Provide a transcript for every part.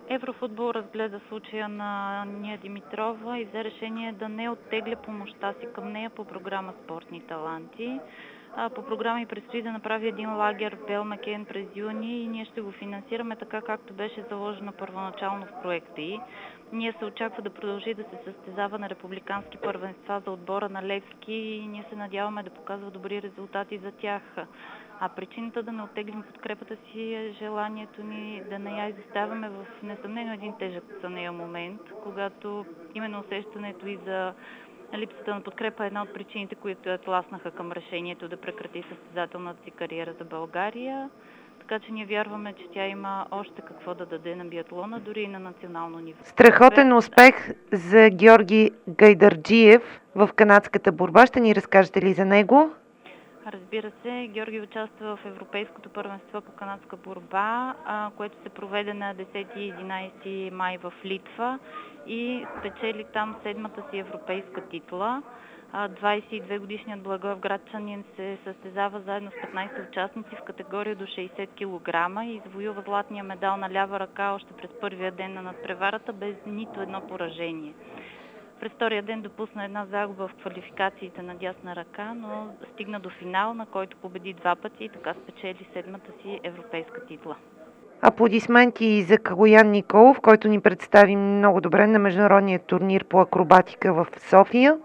Еврофутбол разгледа случая на Ния Димитрова и взе решение да не оттегля помощта си към нея по програма Спортни таланти. По програма и предстои да направи един лагер в Белмекен през юни и ние ще го финансираме така, както беше заложено първоначално в проекта й. Ние се очаква да продължи да се състезава на републикански първенства за отбора на Левски и ние се надяваме да показва добри резултати за тях. А причината да не оттеглим подкрепата си е желанието ни да не я изоставяме в несъмнено един тежък за нея момент, когато именно усещането и за липсата на подкрепа е една от причините, които я тласнаха към решението да прекрати състезателната си кариера за България. Така че ние вярваме, че тя има още какво да даде на биатлона, дори и на национално ниво. Страхотен успех за Георги Гайдарджиев в канадската борба. Ще ни разкажете ли за него? Разбира се, Георги участва в Европейското първенство по канадска борба, което се проведе на 10 и 11 май в Литва и спечели там седмата си европейска титла. 22-годишният благоевградчанин се състезава заедно с 15 участници в категория до 60 кг и извоюва златния медал на лява ръка още през първия ден на надпреварата без нито едно поражение. През втория ден допусна една загуба в квалификациите на дясна ръка, но стигна до финал, на който победи два пъти и така спечели седмата си европейска титла. Аплодисменти за Калоян Николов, който ни представи много добре на международния турнир по акробатика в София.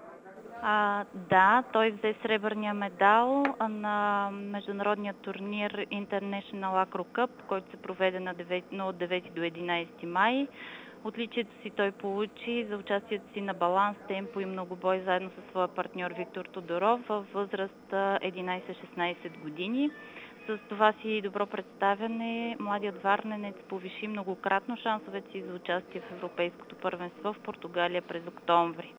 Да, той взе сребърния медал на международния турнир International Acro Cup, който се проведе от 9 до 11 май. Отличието си той получи за участието си на баланс, темпо и многобой заедно със своя партньор Виктор Тодоров във възраст 11-16 години. С това си добро представяне младият варненец повиши многократно шансовете си за участие в Европейското първенство в Португалия през октомври.